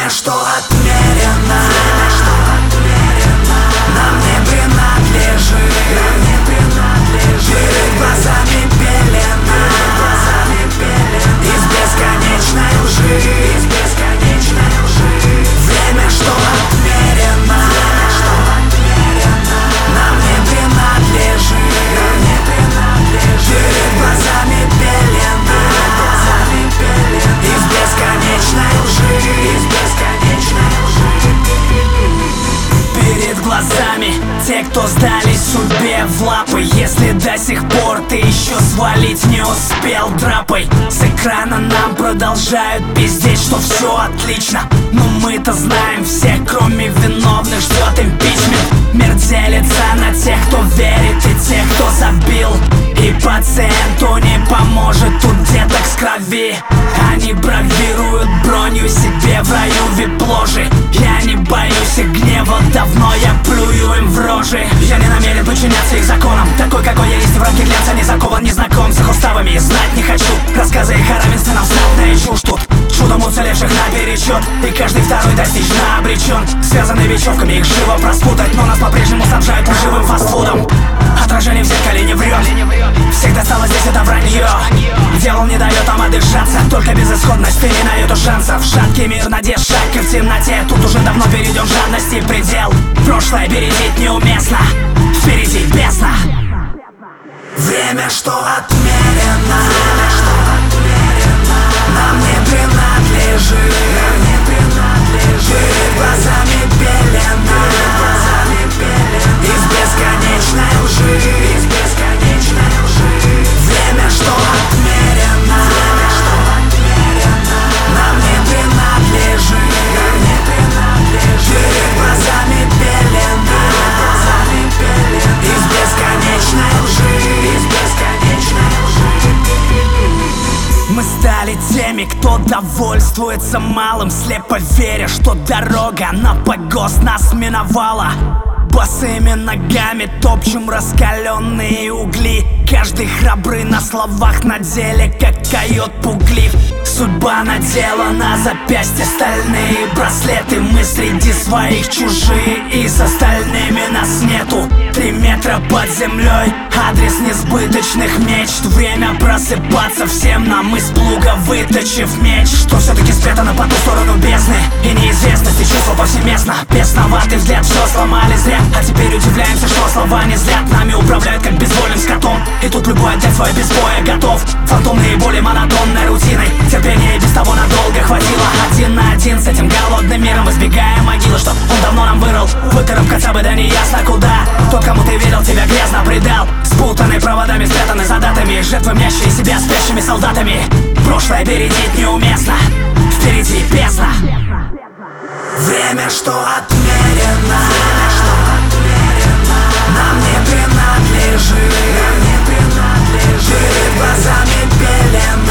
что отмерено, нам не принадлежит. Перед глазами пелена из бесконечной лжи. Время, что отмерено, нам не принадлежит. Перед глазами пелена из бесконечной лжи. Перед глазами те, кто сдались судьбе в лапы. Если до сих пор ты еще свалить не успел драпой, с экрана нам продолжают пиздеть, что все отлично. Но мы-то знаем, всех кроме виновных ждет импичмент. Мир делится на тех, кто верит, и тех, кто забил. И пациенту не поможет тут деток с крови. Они бравируют бронью себе в раю вип-ложи. Я не боюсь их гнева, давно я плюю им в рожи. Я не намерен подчиняться их законам, такой, какой я есть, в рамки глянца не закован, не знаком с их уставами. Знать не хочу, рассказы их о равенстве нам знатная чушь тут. Чудом уцелевших наперечет, и каждый второй достижно обречен. Связанные вечевками, их живо проспутать, но нас по-прежнему снабжают живым фастфудом. Отражение в зеркале не врет, всех достало здесь это вранье. Дьявол не дает нам отдышаться, только безысходность, и не на эту шансов. Шаткий мир надежд, шаг и в темноте. Тут уже давно перейдем жадности предел. Прошлое бередить неуместно, впереди бездна. Время, что отмерено, нам не принадлежит. Перед глазами пелена из бесконечной лжи. Время, что отмерено, нам не принадлежит. Перед глазами пелена из бесконечной лжи. Мы стали теми, кто довольствуется малым, слепо веря, что дорога на погост нас миновала. Босыми ногами топчем раскаленные угли. Каждый храбрый на словах, на деле как койот пуглив. Судьба надела на запястье стальные браслеты. Мы среди своих чужие, и с остальными нас нету. 3 метра под землей, адрес несбыточных мечт. Время просыпаться всем нам, из плуга выточив меч. Что все-таки спрятано по ту сторону бездны, и неизвестности чувства повсеместно. Бесноватый взгляд, все сломали зря. А теперь удивляемся, что слова не зря. Нами управляют как безвольным скотом, и тут любой отдать свое без боя готов. Фантомные боли монотонной рутиной, терпения и без того надолго хватило. 1 на 1 с этим голодным миром, избегая могилы, что он давно нам вырыл. Выкарабкаться бы да не ясно куда. Тот, кому ты верил, тебя грязно предал. Спутанный проводами, спрятаны за датами. Жертвы, мнящие себя спящими солдатами. Прошлое бередить неуместно, впереди бездна. Время, что отмерено, нам не принадлежит. Перед глазами пелена